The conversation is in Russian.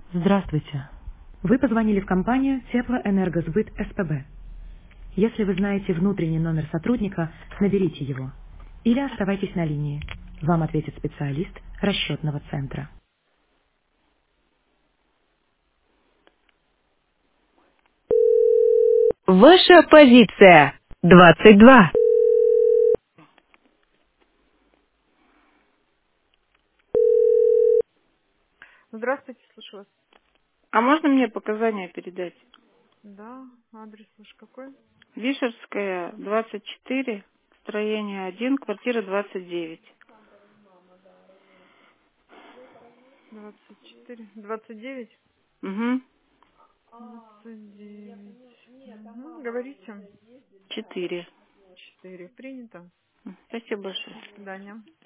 Здравствуйте. Вы позвонили в компанию Теплоэнергосбыт СПБ. Если вы знаете внутренний номер сотрудника, наберите его. Или оставайтесь на линии. Вам ответит специалист расчетного центра. Ваша позиция 22. Здравствуйте, слышу вас. А можно мне показания передать? Да, адрес ваш какой? Вишерская, 24, строение 1, квартира 29. 24, 29? Угу. 29. Угу. Говорите. 4. 4. Принято. Спасибо большое. До свидания.